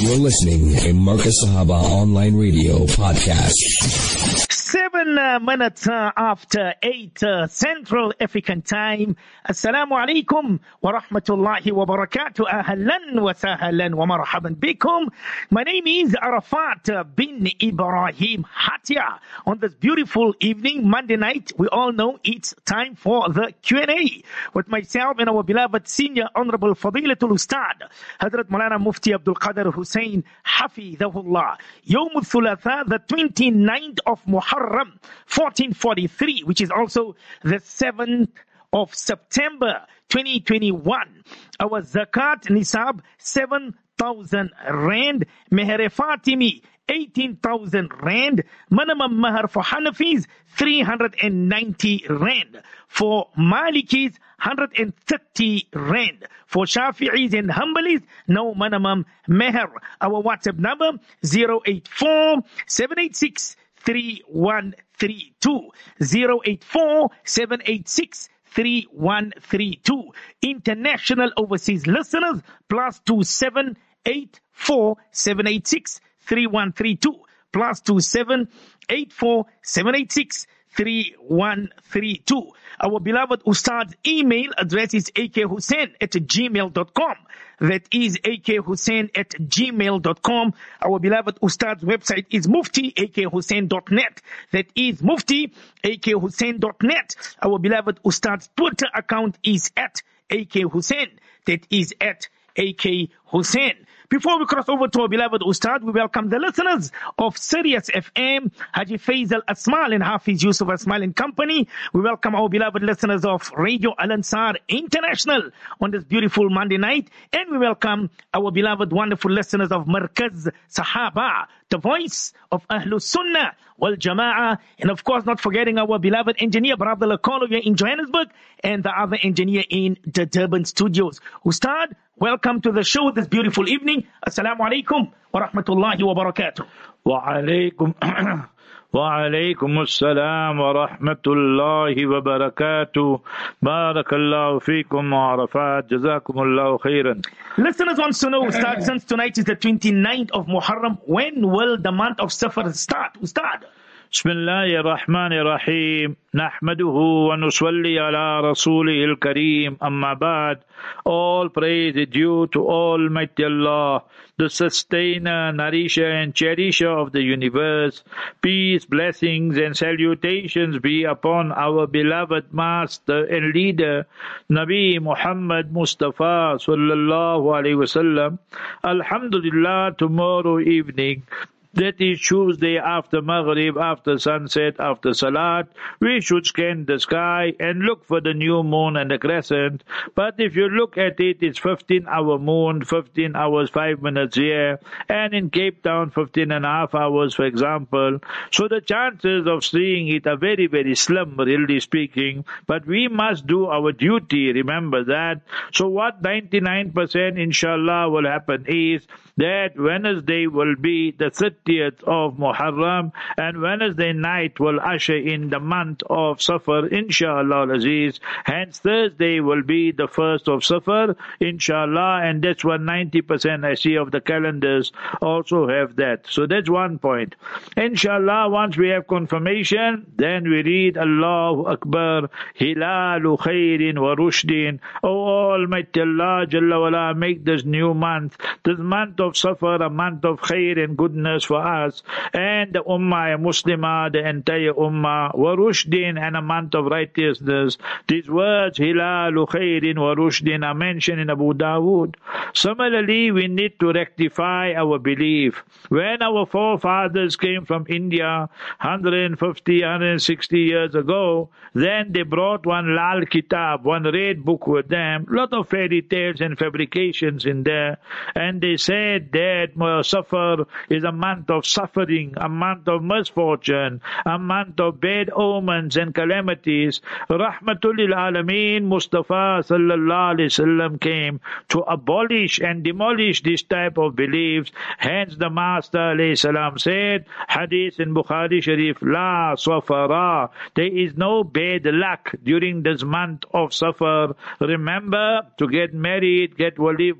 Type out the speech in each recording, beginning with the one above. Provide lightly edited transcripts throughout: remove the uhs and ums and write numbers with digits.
You're listening to Marcus Sahaba Online Radio Podcast. 7 minutes after 8 Central African Time. Assalamu alaikum wa rahmatullahi wa barakatuh. Ahlan wa sahlan wa marhaban bikum. My name is Arafat bin Ibrahim Hatia. On this beautiful evening, Monday night, we all know it's time for the Q&A with myself and our beloved senior honorable Fadilatul Ustad, Hazrat Maulana Mufti Abdul Qadir Hussein Hafidhahullah. Yawm al-Thulatha, the 29th of Muharram 1443, which is also the 7th of September 2021. Our zakat nisab 7,000 rand, meher Fatimi 18,000 rand, minimum mahar for Hanafis 390 rand, for Malikis 130 rand, for Shafi'is and Hanbalis no minimum meher. Our WhatsApp number 084 786 3132, 084 786 3132. International overseas listeners +27 84 786 3132, +27 84 786 3132. Our beloved Ustad's email address is akhussain@gmail.com. That is akhussain@gmail.com. Our beloved Ustad's website is muftiakhussain.net. That is muftiakhussain.net. Our beloved Ustad's Twitter account is @akhussain. That is @akhussain. Before we cross over to our beloved Ustad, we welcome the listeners of Sirius FM, Haji Faisal Asmal and Hafiz Yusuf Asmal and Company. We welcome our beloved listeners of Radio Al Ansar International on this beautiful Monday night. And we welcome our beloved, wonderful listeners of Markaz Sahaba, the voice of Ahlus Sunnah wal Jama'ah. And of course, not forgetting our beloved engineer, Brother Lakolo here in Johannesburg, and the other engineer in the Durban studios. Ustad, welcome to the show this beautiful evening. Assalamu alaikum wa rahmatullahi wa barakatuh. Wa alaikum assalam wa rahmatullahi wa barakatuh. Barakallahu feekum wa arafat. Jazakumullahu khairan. Listeners want to know, Ustad, since tonight is the 29th of Muharram, when will the month of Safar start, Ustad? Bismillahir Rahmanir Rahim. Nahmaduhu wa nusalli ala Rasulihil Kareem. Amma ba'd. All praise is due to Almighty Allah, the sustainer, nourisher and cherisher of the universe. Peace, blessings and salutations be upon our beloved master and leader, Nabi Muhammad Mustafa sallallahu alaihi wasallam. Alhamdulillah, tomorrow evening, that is Tuesday after Maghrib, after sunset, after Salat, we should scan the sky and look for the new moon and the crescent. But if you look at it, it's 15-hour moon, 15 hours, 5 minutes here, and in Cape Town, 15 and a half hours, for example. So the chances of seeing it are very, very slim, really speaking. But we must do our duty, remember that. So what 99% inshallah will happen is that Wednesday will be the 30th of Muharram, and Wednesday night will usher in the month of Safar, inshallah al-Aziz. Hence Thursday will be the 1st of Safar, inshallah, and that's what 90% I see of the calendars also have that. So that's one point. Inshallah, once we have confirmation, then we read Allahu Akbar, Hilalu Khairin wa Rushdin. Oh Almighty Allah Jalla wala, make this new month, this month of Safar, a month of khair and goodness for us and the Ummah Muslimah, the entire Ummah, wa Rushdin, and a month of righteousness. These words, Hilalu Khairin wa Rushdin, are mentioned in Abu Dawood. Similarly, we need to rectify our belief. When our forefathers came from India 150, 160 years ago, then they brought one Lal Kitab, one red book with them, lot of fairy tales and fabrications in there, and they said that Safar is a month month of suffering, a month of misfortune, a month of bad omens and calamities. Rahmatul lil Alameen Mustafa sallallahu alaihi wasallam came to abolish and demolish this type of beliefs. Hence the Master alayhi salam said, Hadith in Bukhari Sharif, La Safara, there is no bad luck during this month of Safar. Remember to get married, get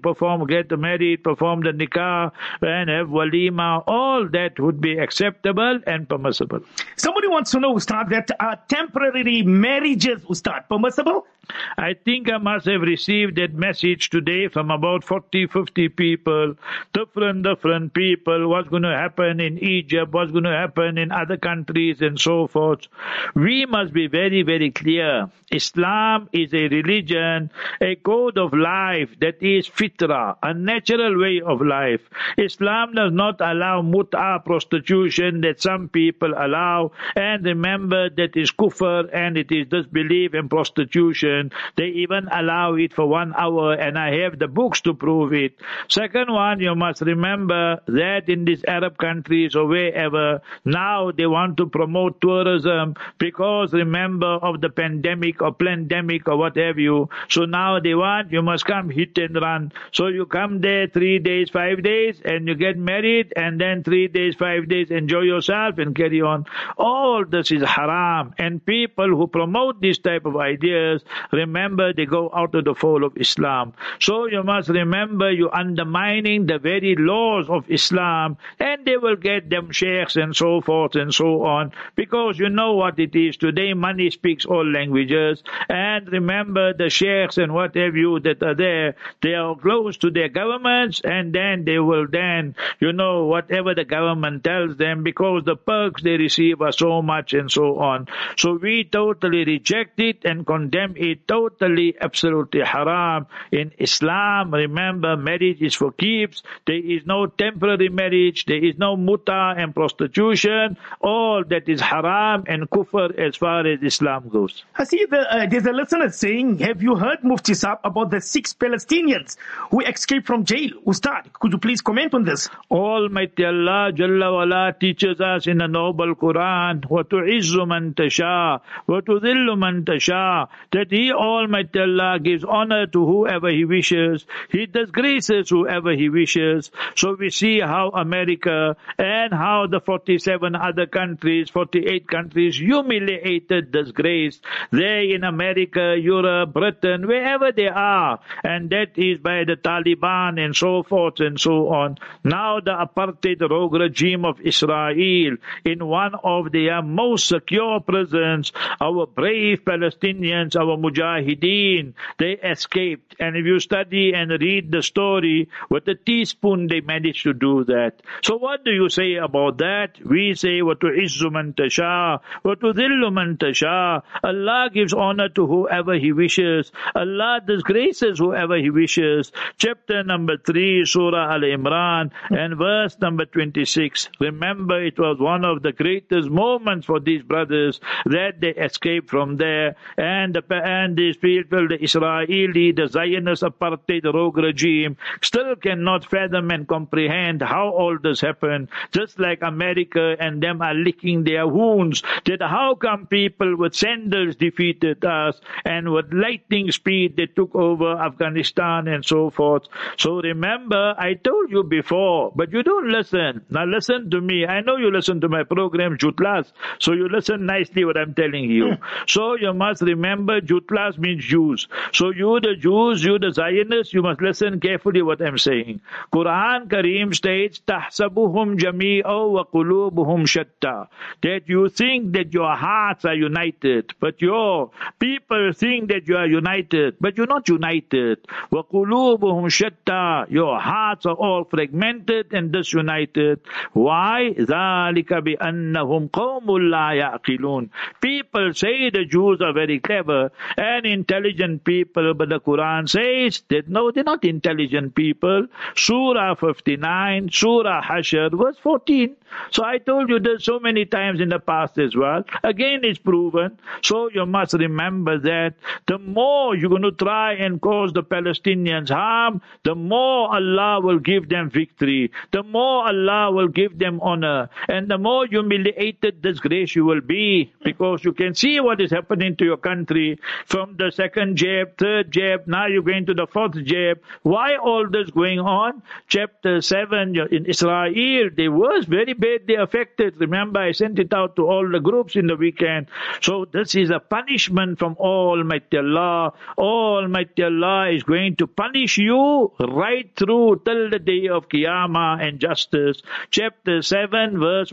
married, perform the nikah, and have walima. All that would be acceptable and permissible. Somebody wants to know, Ustad, that temporary marriages, Ustad, permissible? I think I must have received that message today from about 40, 50 people, different people, what's going to happen in Egypt, what's going to happen in other countries and so forth. We must be very, very clear. Islam is a religion, a code of life that is fitra, a natural way of life. Islam does not allow mut'a, prostitution, that some people allow. And remember, that is kufr and it is disbelief and prostitution. They even allow it for 1 hour, and I have the books to prove it. Second one, you must remember that in these Arab countries or wherever, now they want to promote tourism because remember of the pandemic or plandemic or what have you. So now they want, you must come hit and run. So you come there 3 days, 5 days, and you get married, and then 3 days, 5 days, enjoy yourself and carry on. All this is haram. And people who promote this type of ideas, remember, they go out of the fold of Islam. So you must remember, you're undermining the very laws of Islam, and they will get them sheikhs and so forth and so on, because you know what it is. Today, money speaks all languages, and remember, the sheikhs and what have you that are there, they are close to their governments, and then they will whatever the government tells them, because the perks they receive are so much and so on. So we totally reject it and condemn it. Totally, absolutely haram. In Islam, remember, marriage is for keeps. There is no temporary marriage. There is no muta and prostitution. All that is haram and kufr as far as Islam goes. I see there's a listener saying, have you heard, Mufti Saab, about the 6 Palestinians who escaped from jail? Ustad, could you please comment on this? Almighty Allah Jalla wala teaches us in the noble Quran, وَتُعِزُّ مَنْ تَشَاءُ وَتُذِلُّ مَنْ تَشَاءُ, that He, Almighty Allah, gives honor to whoever He wishes. He disgraces whoever He wishes. So we see how America and how the 47 other countries, 48 countries, humiliated, disgraced. They in America, Europe, Britain, wherever they are. And that is by the Taliban and so forth and so on. Now the apartheid rogue regime of Israel, in one of their most secure prisons, our brave Palestinians, our Mujahideen, they escaped. And if you study and read the story, with a teaspoon they managed to do that. So what do you say about that? We say, وَتُعِزُّ مَنْ تَشَاءُ وَتُذِلُّ مَنْ تَشَاءُ. Allah gives honor to whoever He wishes. Allah disgraces whoever He wishes. Chapter number 3, Surah Al-Imran, and verse number 26. Remember, it was one of the greatest moments for these brothers that they escaped from there. And these people, the Israeli, the Zionist apartheid rogue regime, still cannot fathom and comprehend how all this happened. Just like America and them are licking their wounds, that how come people with sandals defeated us, and with lightning speed they took over Afghanistan and so forth. So remember, I told you before, but you don't listen. Now listen to me. I know you listen to my program, Jutlas, so you listen nicely what I'm telling you. So you must remember, Jutlas means Jews. So you the Jews, you the Zionists, you must listen carefully what I'm saying. Quran Kareem states, تَحْسَبُهُمْ جَمِيعًا وَقُلُوبُهُمْ شَتَّى, that you think that your hearts are united, but your people think that you are united, but you're not united. وَقُلُوبُهُمْ شَتَّى, your hearts are all fragmented and disunited. Why? ذَلِكَ بِأَنَّهُمْ قَوْمٌ لَا يَعْقِلُونَ. People say the Jews are very clever and intelligent people, but the Quran says that no, they're not intelligent people. Surah 59, Surah Hashr, verse 14. So I told you this so many times in the past as well. Again, it's proven. So you must remember that the more you're going to try and cause the Palestinians harm, the more Allah will give them victory. The more Allah Allah will give them honor. And the more humiliated, disgrace you will be, because you can see what is happening to your country from the second jab, third jab, now you're going to the fourth jab. Why all this going on? Chapter 7 in Israel, they was very badly affected. Remember, I sent it out to all the groups in the weekend. So this is a punishment from Almighty Allah. Almighty Allah is going to punish you right through till the day of Qiyamah and justice. Chapter 7, verse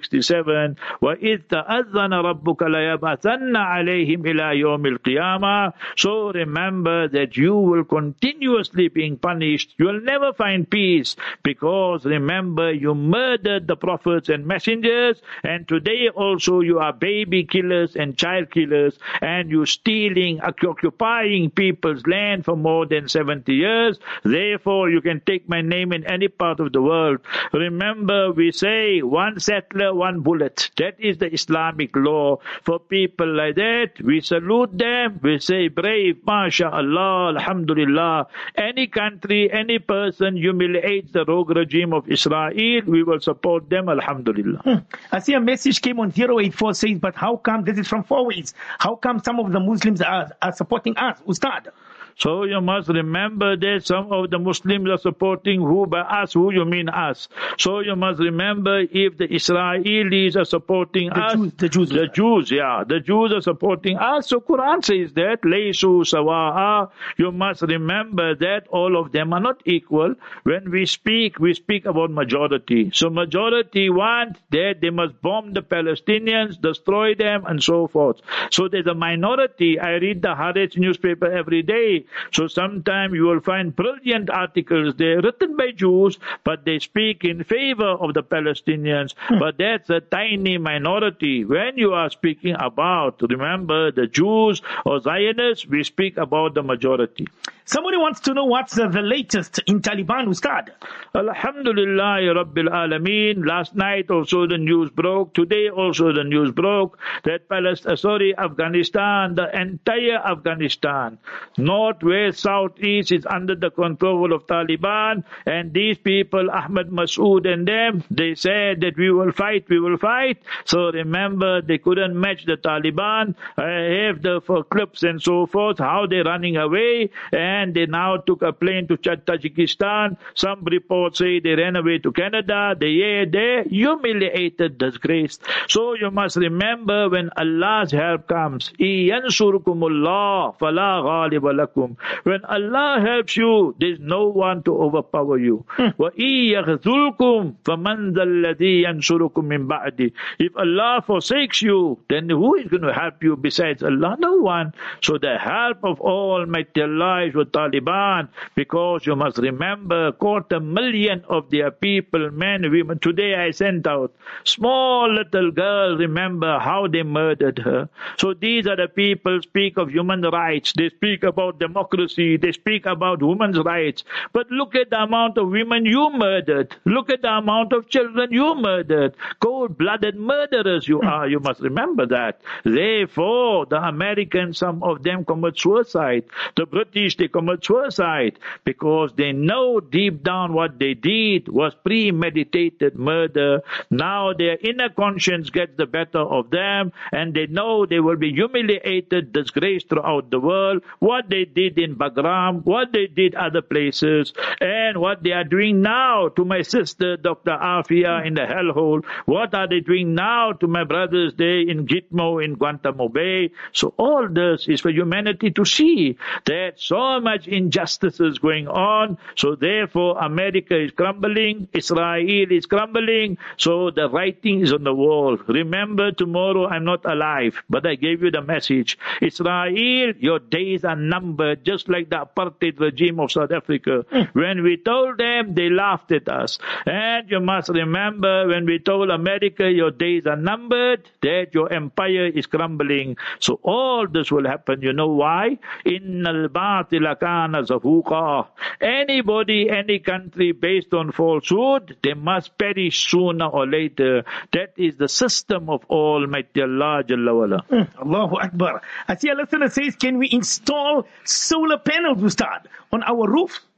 167. وَإِذْ تَأَذَّنَ رَبُّكَ لَيَبْعَثَنَّ عَلَيْهِمْ إِلَى يَوْمِ الْقِيَامَةِ. So remember that you will continuously being punished. You will never find peace, because remember, you murdered the prophets and messengers, and today also you are baby killers and child killers, and you stealing, occupying people's land for more than 70 years. Therefore, you can take my name in any part of the world. Remember, we say one settler, one bullet. That is the Islamic law. For people like that, we salute them. We say brave, MashaAllah, Alhamdulillah. Any country, any person humiliates the rogue regime of Israel, we will support them, Alhamdulillah. I see a message came on 084 says, but how come, this is from Four Ways, how come some of the Muslims are supporting us, Ustad? So you must remember that some of the Muslims are supporting who by us, who you mean us. So you must remember, if the Israelis are supporting us, the Jews are supporting us. So Quran says that, Laysu sawa'a. You must remember that all of them are not equal. When we speak about majority. So majority want that they must bomb the Palestinians, destroy them, and so forth. So there's a minority. I read the Haaretz newspaper every day. So sometimes you will find brilliant articles there written by Jews, but they speak in favor of the Palestinians. But that's a tiny minority. When you are speaking about, remember, the Jews or Zionists, we speak about the majority. Somebody wants to know what's the latest in Taliban, Ustad. Alhamdulillah, Rabbil Alameen. Last night also the news broke. Today also the news broke that Afghanistan, the entire Afghanistan, north, west, south, east is under the control of Taliban. And these people, Ahmad Masood and them, they said that we will fight. So remember, they couldn't match the Taliban. I have the clips and so forth, how they're running away. And they now took a plane to Tajikistan. Some reports say they ran away to Canada. They humiliated, disgraced. So you must remember, when Allah's help comes, Yansurkumullah fala ghaliba lakum. When Allah helps you, there's no one to overpower you. Wa yaghzulkum faman dhalladhi yansurukum min ba'di. If Allah forsakes you, then who is going to help you besides Allah? No one. So the help of Almighty Allah is with Taliban, because you must remember, 250,000 of their people, men, women. Today I sent out small little girl. Remember how they murdered her. So these are the people speak of human rights. They speak about democracy. They speak about women's rights. But look at the amount of women you murdered. Look at the amount of children you murdered. Cold-blooded murderers you are. You must remember that. Therefore, the Americans, some of them commit suicide. The British, they commit suicide because they know deep down what they did was premeditated murder. Now their inner conscience gets the better of them, and they know they will be humiliated, disgraced throughout the world. What they did in Bagram, what they did other places, and what they are doing now to my sister, Dr. Afia, in the hellhole. What are they doing now to my brothers there in Gitmo, in Guantanamo Bay? So all this is for humanity to see that so much injustice is going on. So therefore, America is crumbling, Israel is crumbling. So the writing is on the wall. Remember, tomorrow I'm not alive, but I gave you the message. Israel, your days are numbered, just like the apartheid regime of South Africa. When we told them, they laughed at us. And you must remember, when we told America, your days are numbered, that your empire is crumbling. So all this will happen. You know why? Innal batila kana zahuqa. Anybody, any country based on falsehood, they must perish sooner or later. That is the system of Almighty Allah Jalla wala. Allahu Akbar. I see a listener says, can we install solar panels, Ustad, on our roof?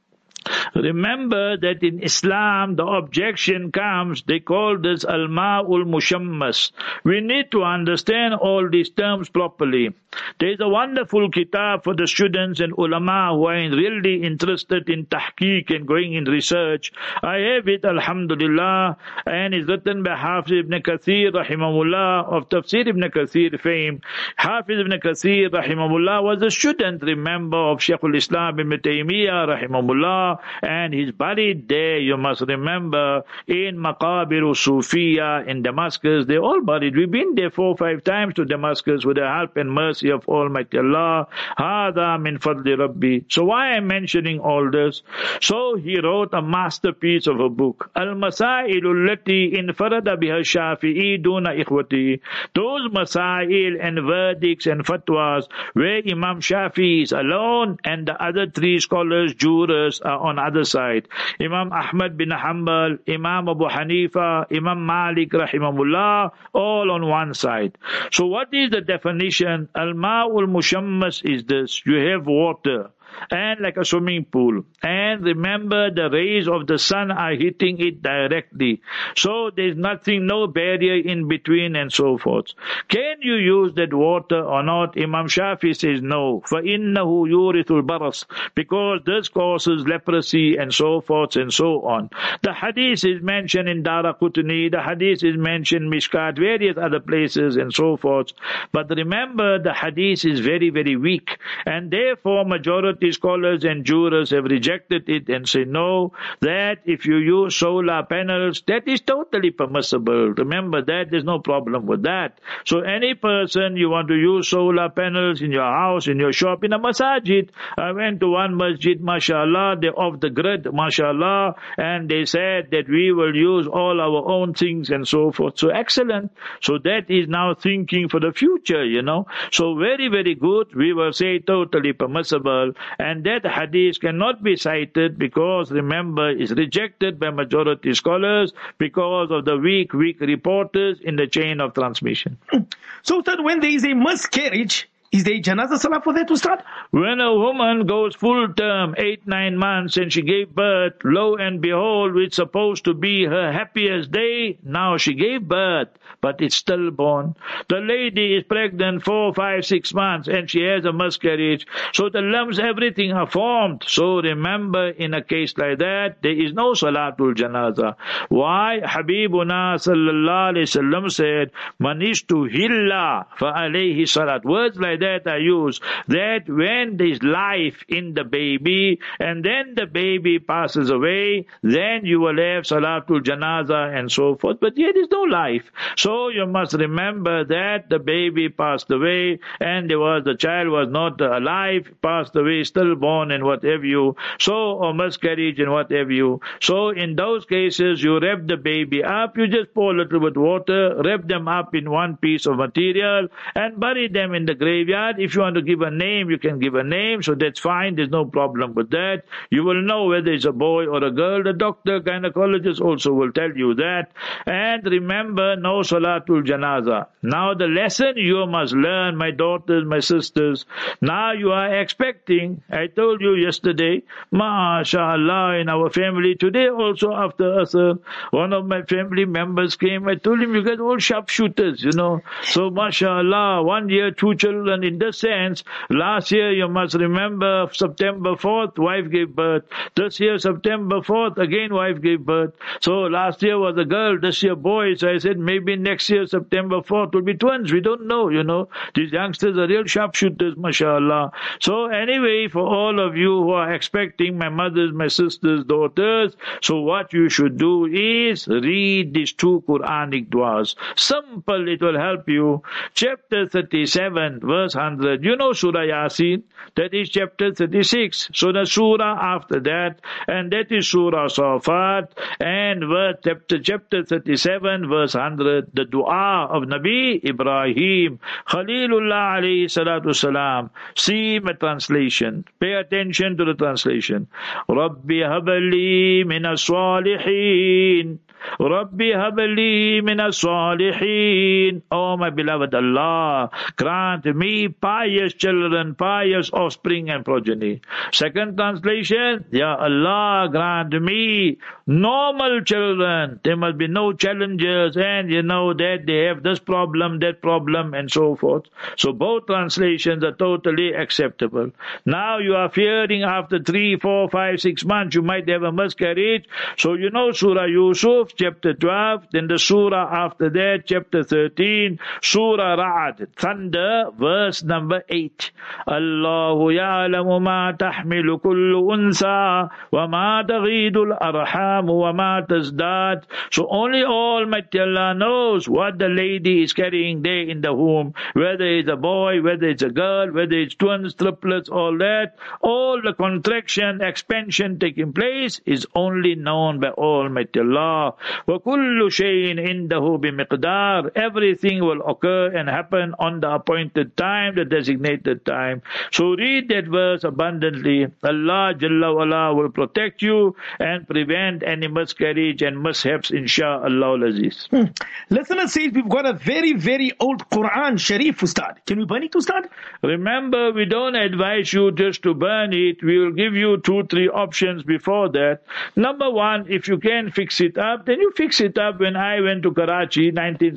Remember that in Islam the objection comes, they call this al-ma'ul mushammas. We need to understand all these terms properly. There is a wonderful kitab for the students and ulama who are really interested in tahqiq and going in research. I have it, alhamdulillah, and it's written by Hafiz ibn Kathir rahimahullah, of Tafsir ibn Kathir fame. Hafiz ibn Kathir rahimahullah was a student, remember, of Shaykhul Islam ibn Taymiyyah rahimahullah, and he's buried there, you must remember, in Maqabir Sufiya in Damascus. They're all buried. We've been there 4 or 5 times to Damascus with the help and mercy of Almighty Allah. Hada min fadli Rabbi. So why I'm mentioning all this? So he wrote a masterpiece of a book, Al-Masailu allati infarada biha Shafi'i duna ikhwati. Those masail and verdicts and fatwas where Imam Shafi'i is alone and the other 3 scholars, jurors, are on other side. Imam Ahmad bin Hanbal, Imam Abu Hanifa, Imam Malik rahimahullah, all on one side. So what is the definition? Al-ma'ul mushammas is this. You have water, and like a swimming pool, and remember the rays of the sun are hitting it directly, so there's nothing, no barrier in between and so forth. Can you use that water or not? Imam Shafi says no, فَإِنَّهُ يُورِثُ الْبَرَصِ, because this causes leprosy and so forth and so on. The hadith is mentioned in Daraqutni, the hadith is mentioned in Mishkat, various other places and so forth, but remember the hadith is very, very weak, and therefore majority scholars and jurors have rejected it and say no, that if you use solar panels, that is totally permissible. Remember that, there's no problem with that. So any person, you want to use solar panels in your house, in your shop, in a masajid. I went to one masjid, mashallah, they're off the grid, mashallah, and they said that we will use all our own things and so forth. So excellent. So that is now thinking for the future, you know. So very, very good. We will say totally permissible. And that hadith cannot be cited because, remember, is rejected by majority scholars because of the weak reporters in the chain of transmission. So that when there is a miscarriage, is there a janazah salah for that to start? When a woman goes full term, 8-9 months, and she gave birth, lo and behold, it's supposed to be her happiest day. Now she gave birth, but it's stillborn. The lady is pregnant 4, 5, 6 months, and she has a miscarriage. So the lumps, everything are formed. So remember, in a case like that, there is no salatul janazah. Why? Habibuna sallallahu alayhi wasallam said, Manishtu hilla fa alayhi salat. Words like that are used, that when there is life in the baby and then the baby passes away, then you will have salatul janazah and so forth. But yet there is no life. So you must remember that the baby passed away and the child was not alive, passed away, stillborn and what have you. So, or miscarriage and what have you. So in those cases, you wrap the baby up, you just pour a little bit water, wrap them up in one piece of material and bury them in the graveyard. If you want to give a name, you can give a name, so that's fine, there's no problem with that. You will know whether it's a boy or a girl. The doctor, gynecologist also will tell you that. And remember, no salatul janazah. Now the lesson you must learn, my daughters, my sisters, now you are expecting, I told you yesterday, mashallah, in our family, today also after Asr, one of my family members came, I told him, you guys all sharpshooters, you know. So mashallah, 1 year, 2 children. In this sense, last year you must remember September 4th, wife gave birth. This year September 4th, again wife gave birth. So last year was a girl, this year boy. So I said maybe next year September 4th will be twins. We don't know, you know. These youngsters are real sharpshooters, mashallah. So anyway, for all of you who are expecting, my mothers, my sisters, daughters, so what you should do is read these 2 Quranic du'as. Simple, it will help you. Chapter 37, verse 100. You know Surah Yasin? That is chapter 36. So the surah after that, and that is Surah Safat, and chapter 37, verse 100, the dua of Nabi Ibrahim, Khalilullah alayhi salatu salam. See my translation. Pay attention to the translation. Rabbi habali minas salihin. Rabbi habli minas salihin. Oh my beloved Allah, grant me be pious children, pious offspring and progeny. Second translation, Ya Allah, grant me normal children. There must be no challenges and that they have this problem, that problem and so forth. So both translations are totally acceptable. Now you are fearing after 3, 4, 5, 6 months you might have a miscarriage. So Surah Yusuf, chapter 12, then the surah after that, chapter 13, Surah Ra'ad, thunder, verse number 8. Allahu ya'lamu ma tahmilu kullu unsa wa ma taghidul arham wa ma tazdad. So only Almighty Allah knows what the lady is carrying there in the womb, whether it's a boy, whether it's a girl, whether it's twins, triplets, all that, all the contraction, expansion taking place is only known by Almighty Allah. وَكُلُّ شَيْءٍ عِنْدَهُ بِمِقْدَارٍ. Everything will occur and happen on the appointed time, the designated time. So read that verse abundantly. Allah Jalla wa'ala will protect you and prevent any miscarriage and mishaps, insha'Allah al-Aziz. Listener says we've got a very, very old Quran Sharif, Ustad. Can we burn it, Ustad? Remember, we don't advise you just to burn it. We will give you 2, 3 options before that. Number 1, if you can fix it up, then you fix it up. When I went to Karachi,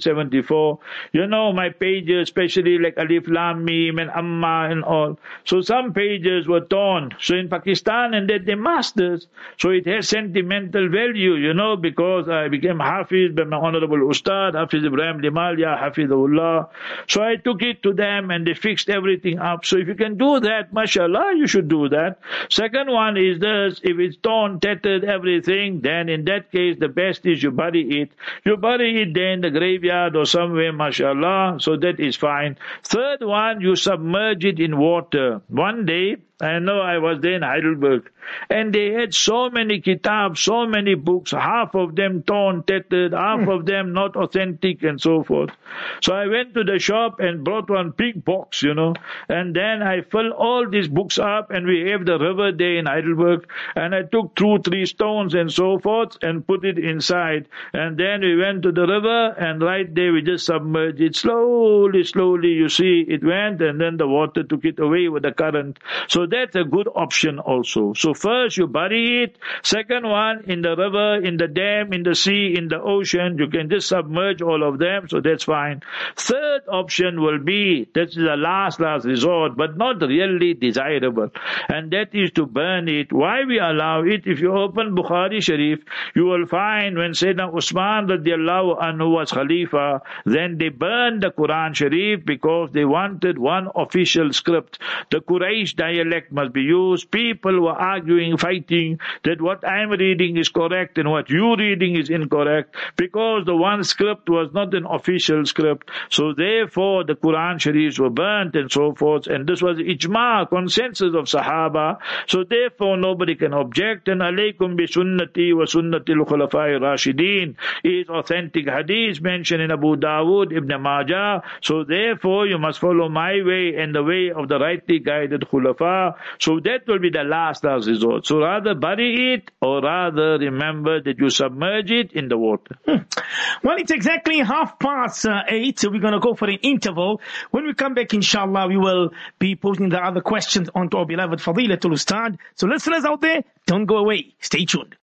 1974, my pages, especially like Alif Lam Mim and Amma and all. So some pages were torn. So in Pakistan and that they masters. So it has sentimental value, because I became Hafiz by my honorable Ustad, Hafiz Ibrahim Limalia, Hafizullah. So I took it to them and they fixed everything up. So if you can do that, mashallah, you should do that. Second one is this: if it's torn, tattered, everything, then in that case the best is you bury it. You bury it there in the graveyard or somewhere, mashallah, so that is fine. Third one, you submerge it in water. One day, I know I was there in Heidelberg, and they had so many kitabs, so many books, half of them torn, tattered, half of them not authentic and so forth. So I went to the shop and brought one big box, and then I filled all these books up, and we have the river there in Heidelberg, and I took 2, 3 stones and so forth and put it inside, and then we went to the river, and right there we just submerged it slowly, you see, it went, and then the water took it away with the current. So that's a good option also. So first you bury it. Second one, in the river, in the dam, in the sea, in the ocean, you can just submerge all of them, so that's fine. Third option will be, that's the last resort, but not really desirable, and that is to burn it. Why we allow it? If you open Bukhari Sharif, you will find when Sayyidina Usman radiallahu anhu was Khalifa, then they burned the Quran Sharif because they wanted one official script. The Quraysh dialect must be used. People were arguing, fighting, that what I'm reading is correct and what you reading is incorrect, because the one script was not an official script. So therefore the Quran Sharifs were burnt and so forth, and this was ijma, consensus of Sahaba. So therefore nobody can object. And alaykum bi sunnati wa sunnati al-khulafai rashidin is authentic hadith mentioned in Abu Dawood, Ibn Majah. So therefore you must follow my way and the way of the rightly guided khulafa. So that will be the last resort. So rather bury it, or rather remember that you submerge it in the water. Well, it's exactly 8:30, so we're going to go for an interval. When we come back, inshallah, we will be posing the other questions onto our beloved Fadilatul Ustad. So listeners out there, don't go away. Stay tuned.